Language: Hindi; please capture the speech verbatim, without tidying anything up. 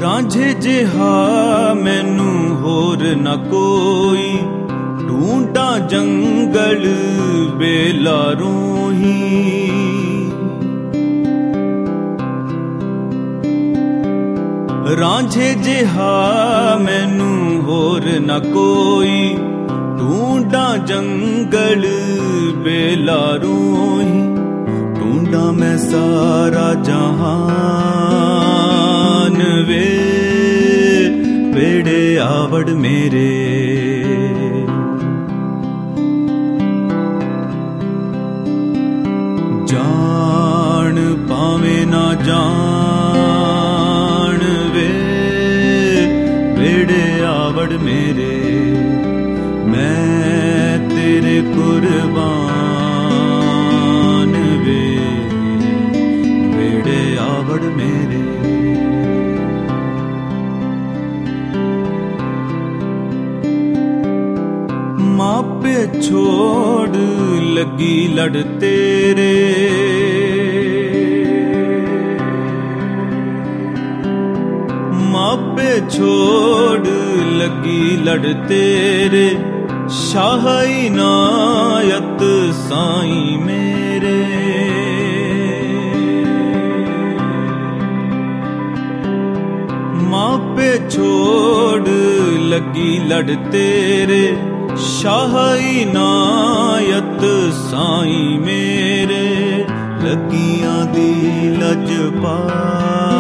रांझे जिहा मैनू होर न कोई, ढूंढा जंगल बेलारों ही। रांझे जिहा मैनू होर न कोई, ढूंढा जंगल बेलारों ही। ढूंढा मैं सारा जहान वे, बेड़े आवड़ मेरे। जान पावे ना जान वे, बेड़े आवड़ मेरे। मैं तेरे कुर्बान वे, बेड़े आवड़ मेरे। मापे छोड़ लगी लड़ तेरे, मापे छोड़ लगी लड़ तेरे। शाह इनायत साईं मेरे, मापे छोड़ लगी लड़ तेरे। शाह इनायत साईं मेरे, लगियां दी लजपाल